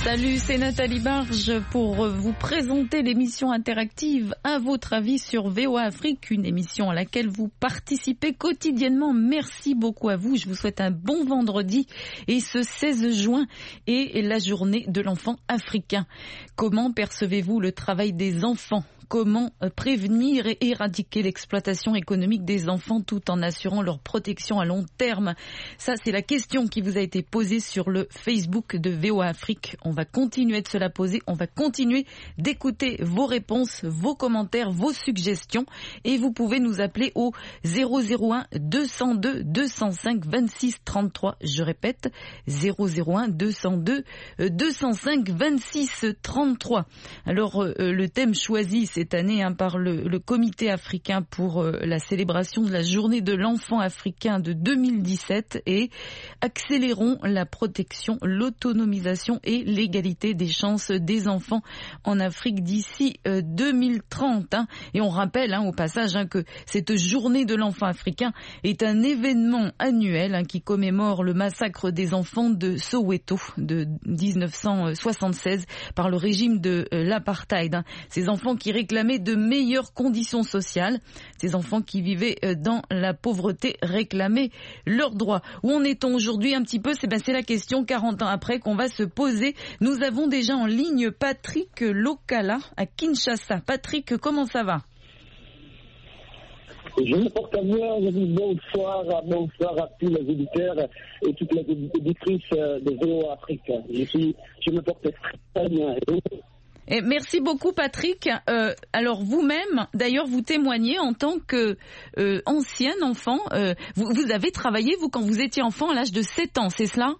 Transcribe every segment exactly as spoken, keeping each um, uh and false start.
Salut, c'est Nathalie Barge pour vous présenter l'émission interactive À votre avis sur V O A Afrique, une émission à laquelle vous participez quotidiennement. Merci beaucoup à vous. Je vous souhaite un bon vendredi et ce seize juin est la journée de l'enfant africain. Comment percevez-vous le travail des enfants ? Comment prévenir et éradiquer l'exploitation économique des enfants tout en assurant leur protection à long terme? Ça, c'est la question qui vous a été posée sur le Facebook de V O A Afrique. On va continuer de se la poser. On va continuer d'écouter vos réponses, vos commentaires, vos suggestions. Et vous pouvez nous appeler au zéro zéro un deux zéro deux deux zéro cinq vingt-six trente-trois. Je répète, zéro zéro un deux zéro deux deux zéro cinq vingt-six trente-trois. Alors, euh, le thème choisi, c'est cette année hein, par le, le Comité africain pour euh, la célébration de la journée de l'enfant africain de deux mille dix-sept et accélérons la protection, l'autonomisation et l'égalité des chances des enfants en Afrique d'ici euh, deux mille trente. Hein. Et on rappelle hein, au passage hein, que cette journée de l'enfant africain est un événement annuel hein, qui commémore le massacre des enfants de Soweto de dix-neuf cent soixante-seize par le régime de euh, l'apartheid. Hein. Ces enfants qui réclament de meilleures conditions sociales. Ces enfants qui vivaient dans la pauvreté réclamaient leurs droits. Où en est-on aujourd'hui un petit peu? C'est, ben, c'est la question quarante ans après qu'on va se poser. Nous avons déjà en ligne Patrick Lokala à Kinshasa. Patrick, comment ça va? Je me porte bien, je dis bonsoir, bonsoir à tous les auditeurs et toutes les auditrices de V O A Afrique. Je, suis, je me porte très bien. Et merci beaucoup Patrick. Euh, alors vous-même, d'ailleurs, vous témoignez en tant que euh, ancien enfant. Euh, vous, vous avez travaillé, vous, quand vous étiez enfant, à l'âge de sept ans, c'est cela?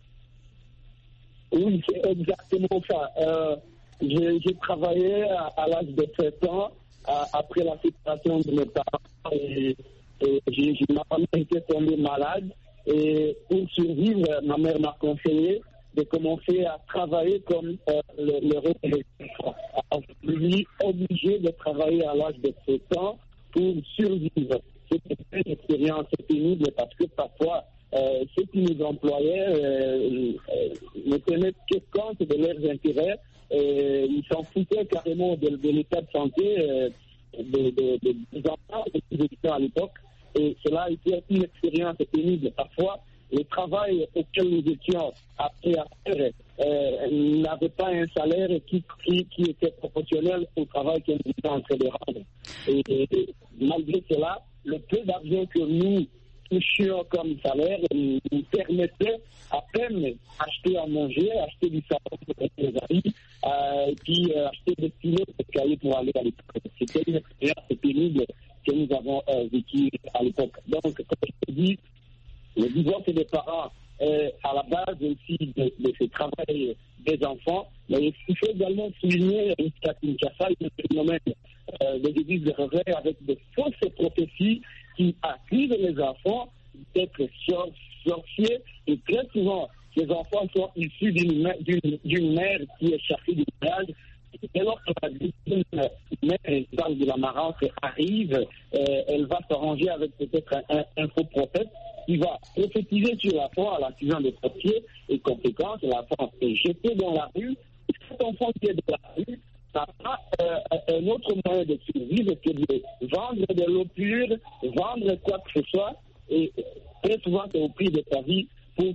Oui, c'est exactement ça. Euh, j'ai, j'ai travaillé à, à l'âge de sept ans, à, après la séparation de mes parents. Et, et j'ai, j'ai, ma famille était tombée malade. Et pour survivre, ma mère m'a conseillé de commencer à travailler comme euh, le, le reste des enfants. Je suis obligé de travailler à l'âge de sept ans pour survivre. C'était une expérience pénible parce que parfois, euh, ceux qui nous employaient euh, euh, ne tenaient que compte de leurs intérêts. Et ils s'en foutaient carrément de, de l'état de santé euh, de, de, de, des enfants et des étudiants à l'époque. Et cela a été une expérience pénible. Parfois, le travail auquel nous étions appris à faire euh, n'avait pas un salaire qui, qui, qui était proportionnel au travail que nous étions en train de rendre. Et, et malgré cela, le peu d'argent que nous touchions comme salaire nous, nous permettait à peine acheter à manger, acheter du savon pour les amis, euh, et puis euh, acheter des stylos, des cahiers pour aller à l'école. C'était une expérience pénible que nous avons euh, vécue à l'époque. Donc, comme je te dis, le divorce des parents est à la base aussi de, de ce travail des enfants, mais il faut également souligner qu'à Kinshasa, il y a un phénomène euh, des églises de réveil avec de fausses prophéties qui accusent les enfants d'être sorciers et très souvent, ces enfants sont issus d'une, d'une, d'une mère qui est chassée du village. Et lorsque la victime mère de la marance arrive, euh, elle va s'arranger avec peut-être un, un, un faux prophète qui va prophétiser sur l'enfant à l'accusant de sorcier et conséquence, l'enfant est jeté dans la rue. Et cet enfant qui est dans la rue n'a pas euh, un autre moyen de survivre que de vendre de l'eau pure, vendre quoi que ce soit, et très souvent c'est au prix de sa vie.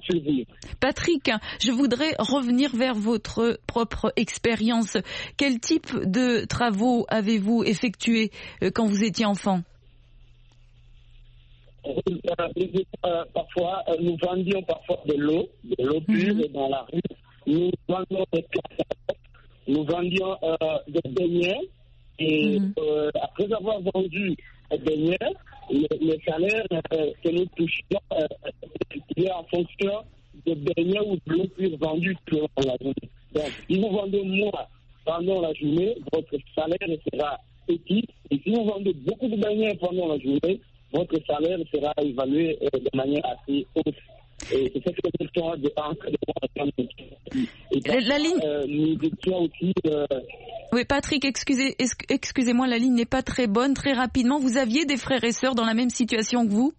Patrick, je voudrais revenir vers votre propre expérience. Quel type de travaux avez-vous effectués quand vous étiez enfant? Euh, euh, parfois, euh, nous vendions parfois de l'eau, de l'eau pure mm-hmm. dans la rue. Nous vendions des cassettes, nous vendions euh, des beignets. Et mm-hmm. euh, après avoir vendu des beignets, le, le salaire euh, que nous touchions euh, est en fonction de beignets ou de l'eau pure vendue pendant la journée. Donc, si vous vendez moins pendant la journée, votre salaire sera petit. Et si vous vendez beaucoup de beignets pendant la journée, votre salaire sera évalué euh, de manière assez haute. Et c'est cette question de entre la, la ligne. Euh, nous étions aussi. Euh... Oui, Patrick, excusez, excusez-moi, la ligne n'est pas très bonne. Très rapidement, vous aviez des frères et sœurs dans la même situation que vous?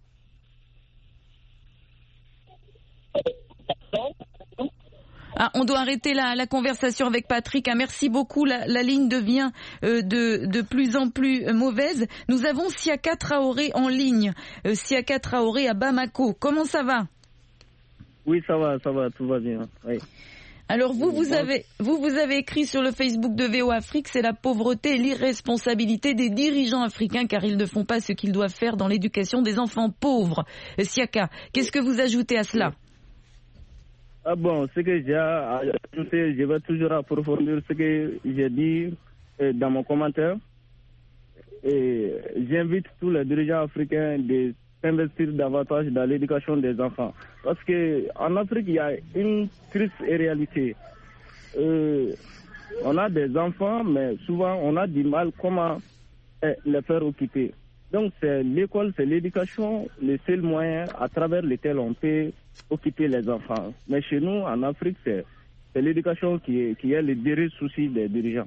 Ah, on doit arrêter la, la conversation avec Patrick. Ah, merci beaucoup. La, la ligne devient euh, de, de plus en plus mauvaise. Nous avons Siaka Traoré en ligne. Euh, Siaka Traoré à Bamako. Comment ça va? Oui, ça va, ça va, tout va bien. Oui. Alors vous, vous avez, vous, vous avez écrit sur le Facebook de V O Afrique, c'est la pauvreté et l'irresponsabilité des dirigeants africains car ils ne font pas ce qu'ils doivent faire dans l'éducation des enfants pauvres. Euh, Siaka, qu'est-ce que vous ajoutez à cela? Ah bon, ce que j'ai ajouté, je vais toujours approfondir ce que j'ai dit euh, dans mon commentaire. Et j'invite tous les dirigeants africains de s'investir davantage dans l'éducation des enfants. Parce qu'en Afrique, il y a une triste réalité. Euh, on a des enfants, mais souvent on a du mal comment euh, les faire occuper. Donc c'est l'école, c'est l'éducation, le seul moyen à travers lequel on peut occuper les enfants. Mais chez nous, en Afrique, c'est, c'est l'éducation qui est, qui est le dernier souci des dirigeants.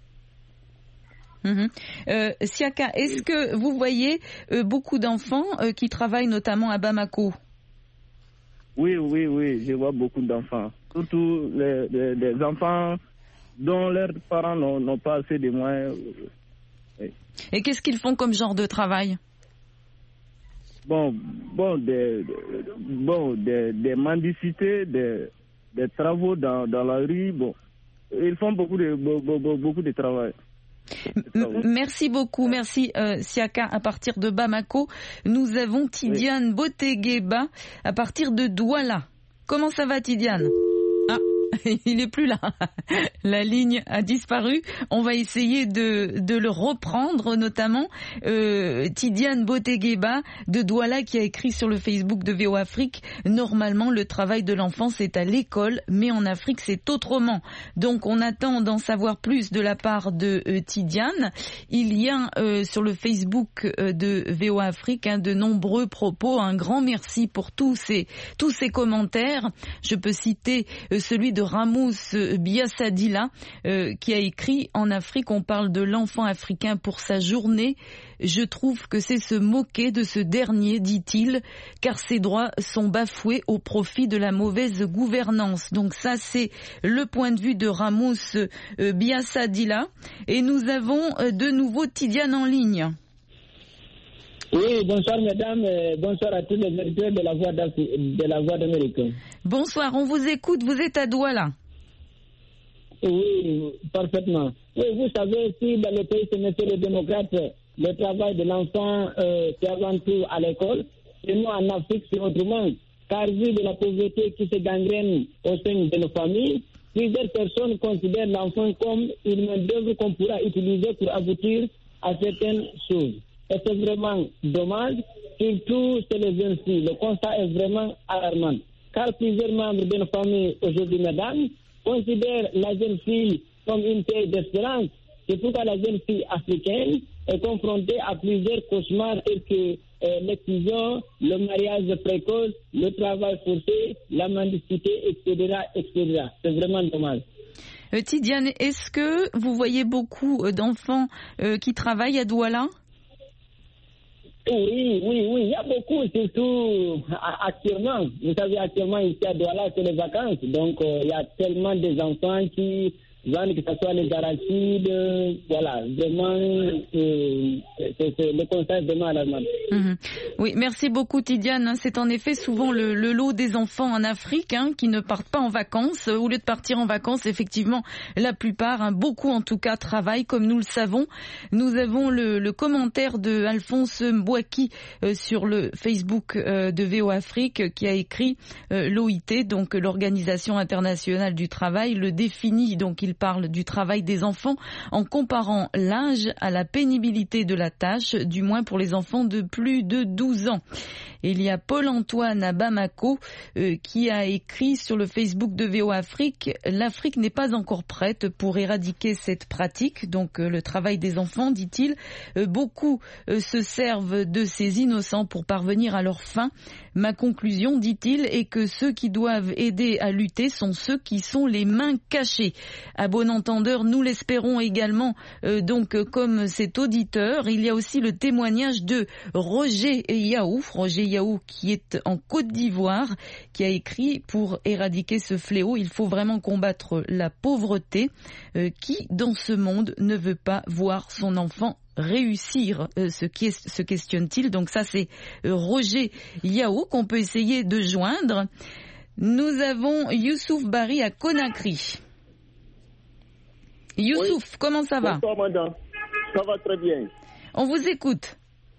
Mmh. Euh, Siaka, est-ce que vous voyez euh, beaucoup d'enfants euh, qui travaillent notamment à Bamako? Oui, oui, oui, je vois beaucoup d'enfants. Surtout les, les, les enfants dont leurs parents n'ont, n'ont pas assez de moyens. Oui. Et qu'est-ce qu'ils font comme genre de travail? Bon, bon, des, bon, des, des mendicités, des, des travaux dans, dans la rue. Bon, ils font beaucoup de, beaucoup, beaucoup de travail. M- merci beaucoup, merci euh, Siaka à partir de Bamako. Nous avons Tidiane oui. Botegueba à partir de Douala. Comment ça va Tidiane? Ah, il n'est plus là. La ligne a disparu. On va essayer de, de le reprendre, notamment euh, Tidiane Botegueba de Douala qui a écrit sur le Facebook de V O Afrique. Normalement, le travail de l'enfant, c'est à l'école, mais en Afrique, c'est autrement. Donc, on attend d'en savoir plus de la part de euh, Tidiane. Il y a euh, sur le Facebook euh, de V O Afrique hein, de nombreux propos. Un grand merci pour tous ces, tous ces commentaires. Je peux citer euh, celui de Ramous Biassadila euh, qui a écrit « En Afrique, on parle de l'enfant africain pour sa journée. Je trouve que c'est se moquer de ce dernier, dit-il, car ses droits sont bafoués au profit de la mauvaise gouvernance. » Donc ça, c'est le point de vue de Ramous euh, Biassadila. Et nous avons euh, de nouveau Tidiane en ligne. Oui, bonsoir mesdames, bonsoir à tous les auditeurs de la Voix de la Voix d'Amérique. Bonsoir, on vous écoute, vous êtes à Douala. Oui, parfaitement. Oui, vous savez, si dans le pays, c'est monsieur le démocrate, le travail de l'enfant, euh, c'est avant tout à l'école. Et nous, en Afrique, c'est autrement. Car vu de la pauvreté qui se gangrène au sein de nos familles, plusieurs personnes considèrent l'enfant comme une main-d'œuvre qu'on pourra utiliser pour aboutir à certaines choses. Et c'est vraiment dommage, surtout chez les jeunes filles. Le constat est vraiment alarmant. Car plusieurs membres de nos familles aujourd'hui, mesdames, considèrent la jeune fille comme une terre d'espérance. C'est pourquoi la jeune fille africaine est confrontée à plusieurs cauchemars tels que euh, l'exclusion, le mariage précoce, le travail forcé, la mendicité, et cetera, et cetera. C'est vraiment dommage. Euh, Tidiane, est-ce que vous voyez beaucoup d'enfants euh, qui travaillent à Douala? Oui, oui, oui, il y a beaucoup, surtout actuellement. Vous savez, actuellement, ici à Douala, c'est les vacances. Donc, euh, il y a tellement des enfants qui vendent, que ce soit les arachides, euh, voilà, vraiment, euh, c'est, c'est, le constat est vraiment alarmant. Mmh. Oui, merci beaucoup Tidiane. C'est en effet souvent le, le lot des enfants en Afrique hein, qui ne partent pas en vacances. Au lieu de partir en vacances, effectivement, la plupart, hein, beaucoup en tout cas, travaillent comme nous le savons. Nous avons le, le commentaire de Alphonse Mbouaki euh, sur le Facebook euh, de V O Afrique qui a écrit euh, l'O I T, donc l'Organisation internationale du travail, le définit, donc il parle du travail des enfants en comparant l'âge à la pénibilité de la tâche, du moins pour les enfants de plus de douze ans. Et il y a Paul-Antoine à Bamako euh, qui a écrit sur le Facebook de V O Afrique « L'Afrique n'est pas encore prête pour éradiquer cette pratique, donc euh, le travail des enfants, dit-il. Euh, beaucoup euh, se servent de ces innocents pour parvenir à leur fin. Ma conclusion, dit-il, est que ceux qui doivent aider à lutter sont ceux qui sont les mains cachées. » à bon entendeur. Nous l'espérons également, euh, donc comme cet auditeur. Il y a aussi le témoignage de Roger Yaou, Roger Yaou qui est en Côte d'Ivoire, qui a écrit: pour éradiquer ce fléau, il faut vraiment combattre la pauvreté. Euh, qui dans ce monde ne veut pas voir son enfant réussir, euh, ce qui est, se questionne-t-il. Donc ça c'est euh, Roger Yaou qu'on peut essayer de joindre. Nous avons Youssouf Bari à Conakry. Youssouf, oui. Comment ça va? Bonsoir madame, ça va très bien. On vous écoute.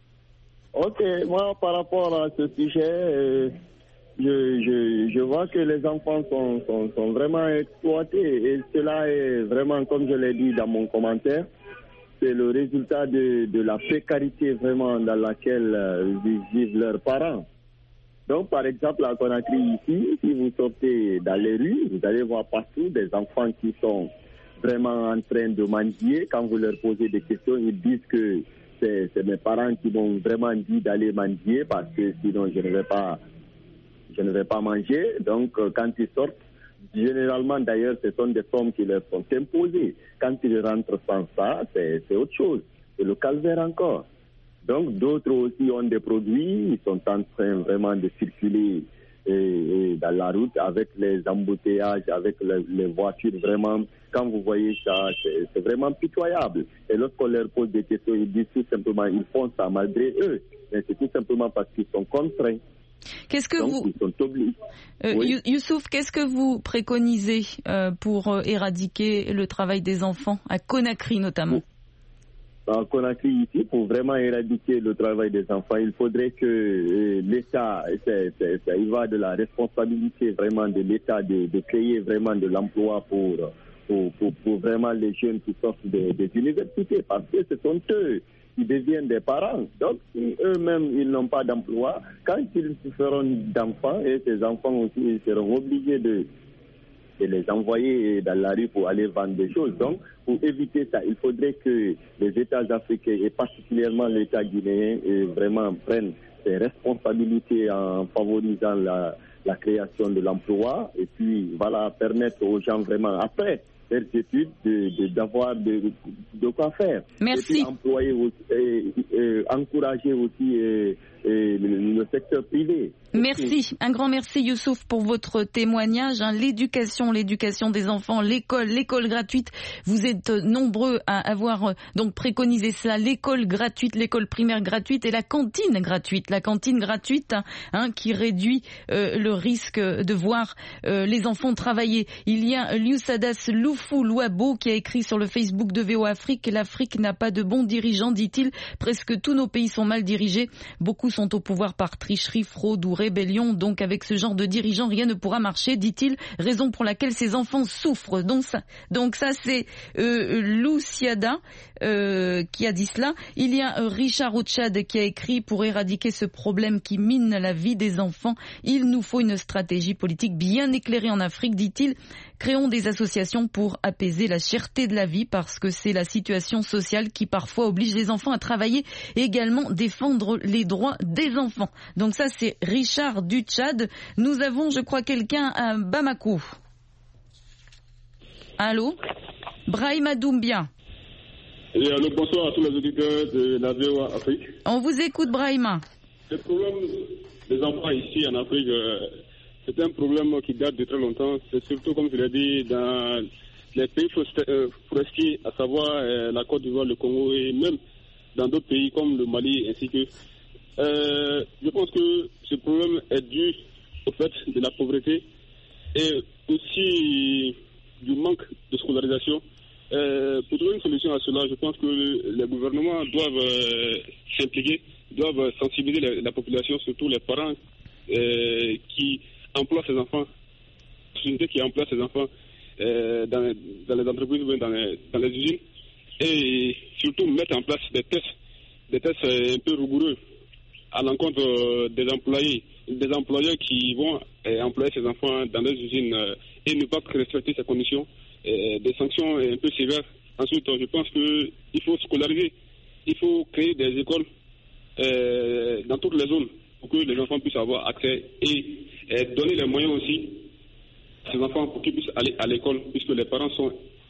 Ok, moi par rapport à ce sujet, euh, je, je, je vois que les enfants sont, sont, sont vraiment exploités et cela est vraiment, comme je l'ai dit dans mon commentaire, c'est le résultat de, de la précarité vraiment dans laquelle euh, vivent leurs parents. Donc, par exemple, à Conakry, ici, si vous sortez dans les rues, vous allez voir partout des enfants qui sont vraiment en train de mendier. Quand vous leur posez des questions, ils disent que c'est, c'est mes parents qui m'ont vraiment dit d'aller mendier parce que sinon je ne vais pas, je ne vais pas manger. Donc, euh, quand ils sortent, généralement, d'ailleurs, ce sont des formes qui leur sont imposées. Quand ils rentrent sans ça, c'est, c'est autre chose. C'est le calvaire encore. Donc, d'autres aussi ont des produits. Ils sont en train vraiment de circuler et, et dans la route avec les embouteillages, avec les, les voitures. Vraiment, quand vous voyez ça, c'est, c'est vraiment pitoyable. Et lorsqu'on leur pose des questions, ils disent tout simplement, ils font ça malgré eux. Mais c'est tout simplement parce qu'ils sont contraints. Qu'est-ce que Donc, vous, ils sont obligés. Euh, oui. Youssouf, qu'est-ce que vous préconisez euh, pour euh, éradiquer le travail des enfants, à Conakry notamment? À Conakry, ici, pour vraiment éradiquer le travail des enfants, il faudrait que euh, l'État, c'est, c'est, ça y va de la responsabilité vraiment de l'État de, de créer vraiment de l'emploi pour, pour, pour, pour vraiment les jeunes qui sortent des, des universités, parce que ce sont eux qui deviennent des parents. Donc, si eux-mêmes, ils n'ont pas d'emploi, quand ils feront d'enfants, et ces enfants aussi, ils seront obligés de, de les envoyer dans la rue pour aller vendre des choses. Donc, pour éviter ça, il faudrait que les États africains, et particulièrement l'État guinéen, vraiment prennent ses responsabilités en favorisant la, la création de l'emploi, et puis, voilà, permettre aux gens vraiment, après, faire des études, de, de, d'avoir de, de quoi faire. Merci. Et puis employer aussi, et, et, encourager aussi et, et le, le secteur privé. Merci, un grand merci Youssouf pour votre témoignage. Hein. L'éducation, l'éducation des enfants, l'école, l'école gratuite. Vous êtes nombreux à avoir euh, donc préconisé cela. L'école gratuite, l'école primaire gratuite et la cantine gratuite. La cantine gratuite hein, hein, qui réduit euh, le risque de voir euh, les enfants travailler. Il y a Liusadas Loufou Louabo qui a écrit sur le Facebook de V O Afrique: l'Afrique n'a pas de bons dirigeants, dit-il. Presque tous nos pays sont mal dirigés. Beaucoup sont au pouvoir par tricherie, fraude ou rébellion, donc avec ce genre de dirigeants, rien ne pourra marcher, dit-il, raison pour laquelle ces enfants souffrent. Donc ça, donc ça c'est euh, Lousiada euh, qui a dit cela. Il y a euh, Richard Ochad qui a écrit: pour éradiquer ce problème qui mine la vie des enfants, il nous faut une stratégie politique bien éclairée en Afrique, dit-il. Créons des associations pour apaiser la cherté de la vie, parce que c'est la situation sociale qui parfois oblige les enfants à travailler et également défendre les droits des enfants. Donc ça c'est Richard du Tchad. Nous avons, je crois, quelqu'un à Bamako. Allô, Brahima Doumbia. Et allô, bonsoir à tous les auditeurs de la V O Afrique. On vous écoute, Brahima. Le problème des enfants ici en Afrique, euh, c'est un problème qui date de très longtemps. C'est surtout, comme je l'ai dit, dans les pays forestiers, à savoir euh, la Côte d'Ivoire, le Congo et même dans d'autres pays comme le Mali, ainsi que... Euh, je pense que ce problème est dû au fait de la pauvreté et aussi du manque de scolarisation. Euh, pour trouver une solution à cela, je pense que les gouvernements doivent euh, s'impliquer, doivent sensibiliser la, la population, surtout les parents euh, qui emploient ces enfants, les sociétés qui emploient ces enfants euh, dans, dans les entreprises ou dans les, dans les usines, et surtout mettre en place des tests, des tests un peu rigoureux à l'encontre des employés, des employeurs qui vont euh, employer ces enfants dans les usines euh, et ne pas respecter ces conditions, euh, des sanctions un peu sévères. Ensuite, je pense qu'il faut scolariser, il faut créer des écoles euh, dans toutes les zones pour que les enfants puissent avoir accès et, et donner les moyens aussi à ces enfants pour qu'ils puissent aller à l'école, puisque les parents sont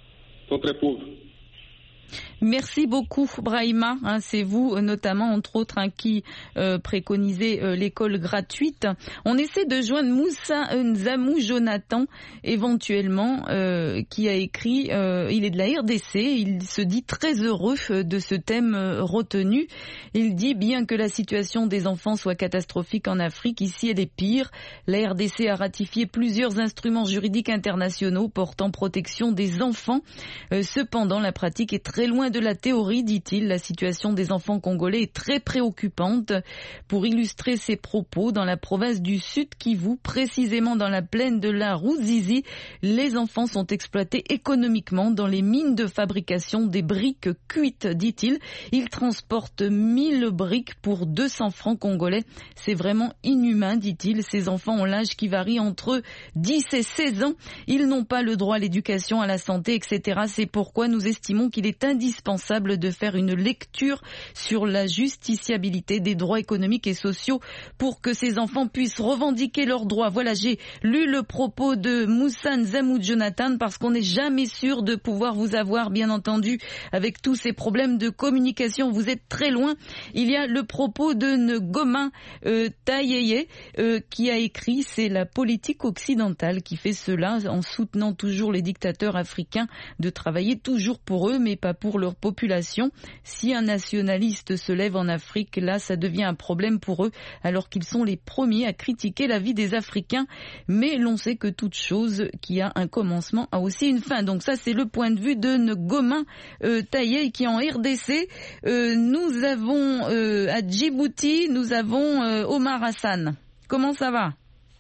sont très pauvres. Merci beaucoup Brahima, hein, c'est vous notamment entre autres hein, qui euh, préconisez euh, l'école gratuite. On essaie de joindre Moussa Nzamou Jonathan éventuellement euh, qui a écrit, euh, il est de la R D C, il se dit très heureux de ce thème euh, retenu. Il dit bien que la situation des enfants soit catastrophique en Afrique, ici elle est pire. La R D C a ratifié plusieurs instruments juridiques internationaux portant protection des enfants. Euh, cependant la pratique est très loin de la théorie, dit-il. La situation des enfants congolais est très préoccupante. Pour illustrer ses propos, dans la province du Sud Kivu, précisément dans la plaine de la Ruzizi, les enfants sont exploités économiquement dans les mines de fabrication des briques cuites, dit-il. Ils transportent mille briques pour deux cents francs congolais. C'est vraiment inhumain, dit-il. Ces enfants ont l'âge qui varie entre dix et seize ans. Ils n'ont pas le droit à l'éducation, à la santé, et cetera. C'est pourquoi nous estimons qu'il est indispensable de faire une lecture sur la justiciabilité des droits économiques et sociaux pour que ces enfants puissent revendiquer leurs droits. Voilà, j'ai lu le propos de Moussa Nzamou Jonathan parce qu'on n'est jamais sûr de pouvoir vous avoir, bien entendu, avec tous ces problèmes de communication. Vous êtes très loin. Il y a le propos de Ngoma euh, Tayeye euh, qui a écrit « C'est la politique occidentale qui fait cela en soutenant toujours les dictateurs africains de travailler toujours pour eux mais pas pour leur population. Si un nationaliste se lève en Afrique, là, ça devient un problème pour eux, alors qu'ils sont les premiers à critiquer la vie des Africains. Mais l'on sait que toute chose qui a un commencement a aussi une fin. Donc ça, c'est le point de vue de Ngoma euh, Tayeye qui est en R D C. Euh, nous avons euh, à Djibouti, nous avons euh, Omar Hassan. Comment ça va?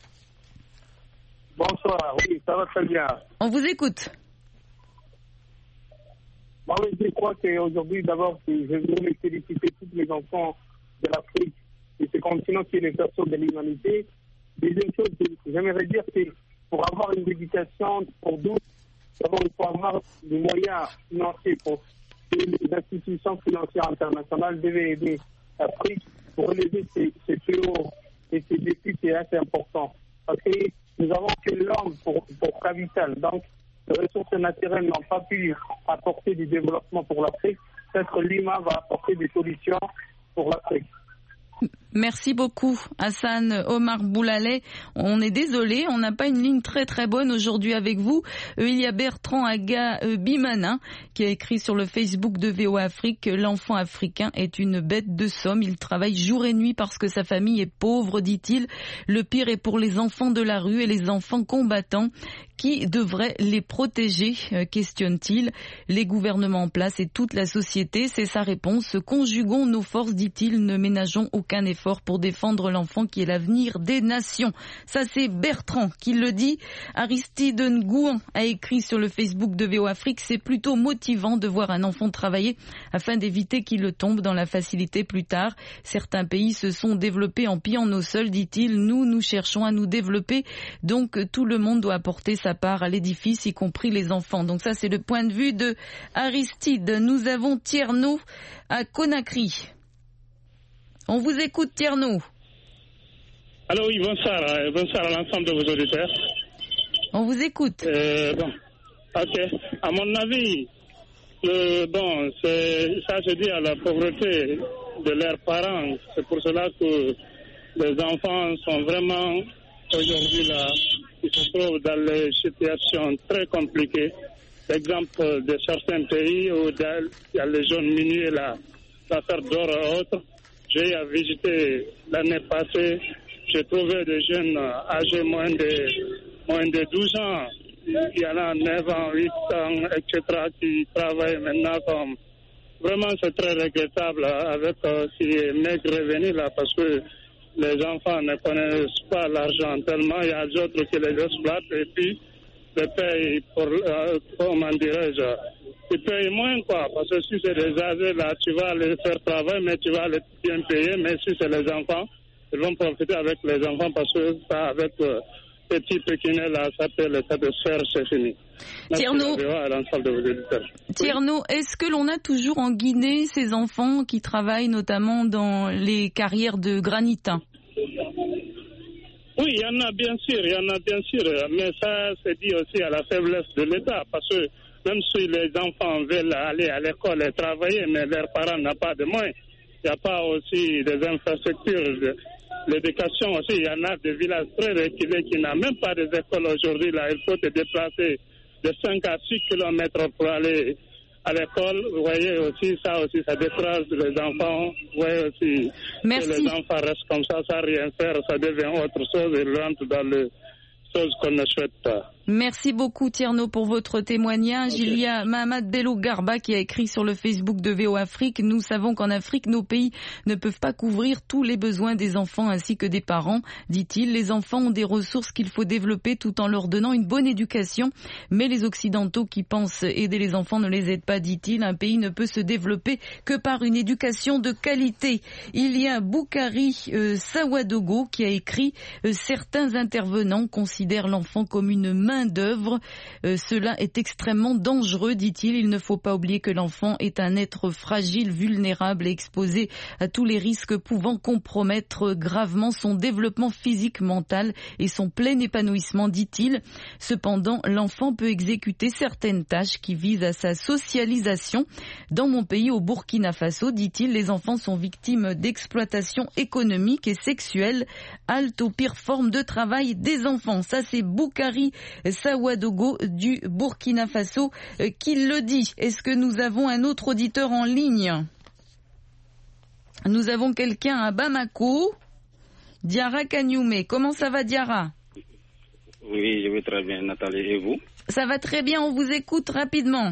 Bonsoir, oui, ça va très bien. On vous écoute. Bon, oui, je crois qu'aujourd'hui, d'abord, je voulais féliciter tous les enfants de l'Afrique et ce continent qui est l'exercice de l'humanité. Deuxième chose, j'aimerais dire que pour avoir une éducation pour tous, d'abord, il faut avoir des moyens financiers pour que les institutions financières internationales devaient aider l'Afrique pour relever ces, ces fléaux et ces défis qui est assez important. Parce que nous avons que l'homme pour, pour capital. Donc, les ressources naturelles n'ont pas pu apporter du développement pour l'Afrique. Peut-être l'humain va apporter des solutions pour l'Afrique. Merci beaucoup Hassan Omar Boulaleh. On est désolé, on n'a pas une ligne très très bonne aujourd'hui avec vous. Euh, il y a Bertrand Aga euh, Bimana qui a écrit sur le Facebook de V O Afrique « L'enfant africain est une bête de somme. Il travaille jour et nuit parce que sa famille est pauvre, dit-il. Le pire est pour les enfants de la rue et les enfants combattants. Qui devrait les protéger, euh, questionne-t-il. Les gouvernements en place et toute la société, c'est sa réponse. Conjuguons nos forces, dit-il, ne ménageons aucun effort pour défendre l'enfant qui est l'avenir des nations. Ça, c'est Bertrand qui le dit. Aristide Ngouan a écrit sur le Facebook de V O Afrique, c'est plutôt motivant de voir un enfant travailler afin d'éviter qu'il tombe dans la facilité plus tard. Certains pays se sont développés en pillant nos sols, dit-il. Nous, nous cherchons à nous développer, donc tout le monde doit apporter sa part à l'édifice, y compris les enfants. Donc ça, c'est le point de vue de Aristide. Nous avons Tierno à Conakry. On vous écoute, Tierno. Allô, oui, bonsoir. Bonsoir à l'ensemble de vos auditeurs. On vous écoute. Euh, bon, ok. À mon avis, le, bon, c'est, ça se dit à la pauvreté de leurs parents. C'est pour cela que les enfants sont vraiment aujourd'hui là, ils se trouvent dans des situations très compliquées. L'exemple de certains pays où il y a les zones minières, là, l'affaire d'or et autres. J'ai visité l'année passée, j'ai trouvé des jeunes âgés moins de, moins de douze ans. Il y en a neuf ans, huit ans, et cetera qui travaillent maintenant comme... Vraiment, c'est très regrettable avec euh, ces maigres revenus là parce que les enfants ne connaissent pas l'argent tellement, il y a d'autres qui les exploitent et puis les payent pour, euh, comment dirais-je, ils payent moins quoi, parce que si c'est des âgés là, tu vas les faire travailler, mais tu vas les bien payer, mais si c'est les enfants, ils vont profiter avec les enfants parce que ça, avec euh, petit pékinais là, ça peut le satisfaire, c'est fini. Tierno, Tierno, est-ce que l'on a toujours en Guinée ces enfants qui travaillent notamment dans les carrières de granit? Oui, il y en a bien sûr, il y en a bien sûr, mais ça c'est dû aussi à la faiblesse de l'État, parce que même si les enfants veulent aller à l'école et travailler, mais leurs parents n'ont pas de moyens. Il n'y a pas aussi des infrastructures. De, l'éducation aussi, il y en a des villages très reculés qui n'ont même pas des écoles aujourd'hui. Là, il faut te déplacer de cinq à six kilomètres pour aller à l'école. Vous voyez aussi, ça aussi, ça décourage les enfants. Vous voyez aussi, Merci. que les enfants restent comme ça, sans rien faire, ça devient autre chose et rentre dans les choses qu'on ne souhaite pas. Merci beaucoup Tierno pour votre témoignage. Okay. Il y a Mahamad Bello Garba qui a écrit sur le Facebook de V O Afrique: nous savons qu'en Afrique, nos pays ne peuvent pas couvrir tous les besoins des enfants ainsi que des parents, dit-il. Les enfants ont des ressources qu'il faut développer tout en leur donnant une bonne éducation. Mais les Occidentaux qui pensent aider les enfants ne les aident pas, dit-il. Un pays ne peut se développer que par une éducation de qualité. Il y a Boukari euh, Sawadogo qui a écrit euh, certains intervenants considèrent l'enfant comme une main d'œuvre. Euh, cela est extrêmement dangereux, dit-il. Il ne faut pas oublier que l'enfant est un être fragile, vulnérable et exposé à tous les risques pouvant compromettre gravement son développement physique, mental et son plein épanouissement, dit-il. Cependant, l'enfant peut exécuter certaines tâches qui visent à sa socialisation. Dans mon pays, au Burkina Faso, dit-il, les enfants sont victimes d'exploitation économique et sexuelle, halte aux pires formes de travail des enfants. Ça, c'est Boukari Sawadogo du Burkina Faso euh, qui le dit. Est-ce que nous avons un autre auditeur en ligne? Nous avons quelqu'un à Bamako, Diarra Kanyume. Comment ça va, Diarra? Oui, je vais très bien, Nathalie. Et vous? Ça va très bien, on vous écoute rapidement.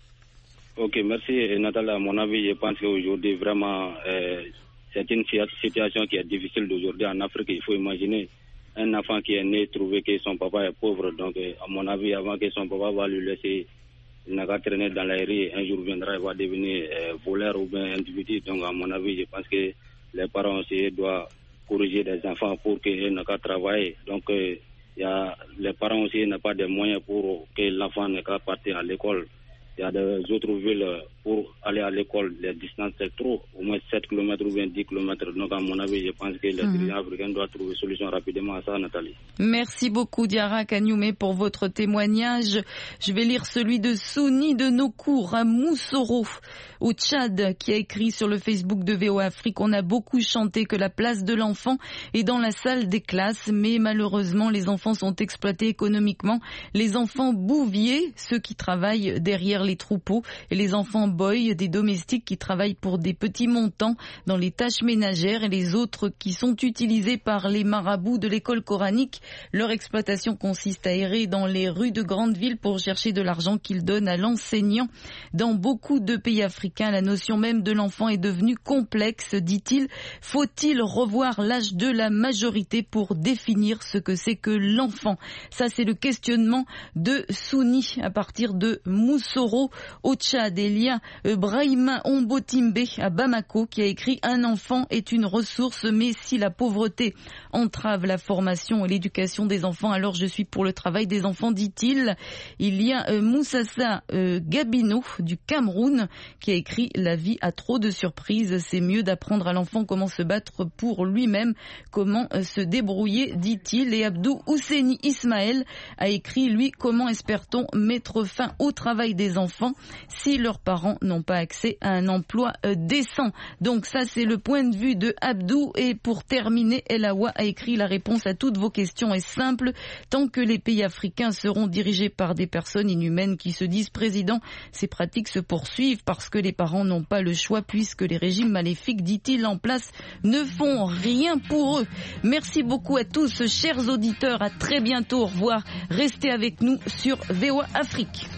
Ok, merci Nathalie. À mon avis, je pense qu'aujourd'hui, vraiment, euh, c'est une situation qui est difficile d'aujourd'hui en Afrique. Il faut imaginer un enfant qui est né, trouver que son papa est pauvre. Donc, à mon avis, avant que son papa va lui laisser, il n'a qu'à traîner dans la rue. Un jour viendra, il va devenir euh, voleur ou bien individu. Donc, à mon avis, je pense que les parents aussi doivent corriger les enfants pour qu'ils n'aient qu'à travailler. Donc, euh, y a, les parents aussi n'ont pas de moyens pour que l'enfant n'ait qu'à partir à l'école. Il y a des autres villes pour aller à l'école, les distances c'est trop, au moins sept kilomètres ou bien dix kilomètres. Donc à mon avis, je pense que les mmh. dirigeants africains doivent trouver une solution rapidement à ça, Nathalie. Merci beaucoup Diarra Kanyume pour votre témoignage. Je vais lire celui de Souni de Nokour à Moussoro, au Tchad, qui a écrit sur le Facebook de V O Afrique: on a beaucoup chanté que la place de l'enfant est dans la salle des classes, mais malheureusement les enfants sont exploités économiquement. Les enfants bouviers, ceux qui travaillent derrière les troupeaux, et les enfants boy, des domestiques qui travaillent pour des petits montants dans les tâches ménagères, et les autres qui sont utilisés par les marabouts de l'école coranique. Leur exploitation consiste à errer dans les rues de grandes villes pour chercher de l'argent qu'ils donnent à l'enseignant. Dans beaucoup de pays africains, la notion même de l'enfant est devenue complexe, dit-il. Faut-il revoir l'âge de la majorité pour définir ce que c'est que l'enfant? Ça, c'est le questionnement de Souni à partir de Moussoro au Tchad. Il y a Brahima Ombotimbe à Bamako qui a écrit: un enfant est une ressource, mais si la pauvreté entrave la formation et l'éducation des enfants, alors je suis pour le travail des enfants, dit-il. Il y a euh, Moussassa euh, Gabino du Cameroun qui a écrit: la vie a trop de surprises, c'est mieux d'apprendre à l'enfant comment se battre pour lui-même, comment euh, se débrouiller, dit-il. Et Abdou Ousseini Ismaël a écrit, lui: comment espère-t-on mettre fin au travail des enfants si leurs parents n'ont pas accès à un emploi euh, décent? Donc ça, c'est le point de vue de Abdou. Et pour terminer, El Awa a écrit: la réponse à toutes vos questions est simple. Tant que les pays africains seront dirigés par des personnes inhumaines qui se disent présidents, ces pratiques se poursuivent parce que les parents n'ont pas le choix, puisque les régimes maléfiques, dit-il, en place ne font rien pour eux. Merci beaucoup à tous, chers auditeurs. À très bientôt. Au revoir. Restez avec nous sur V O A Afrique.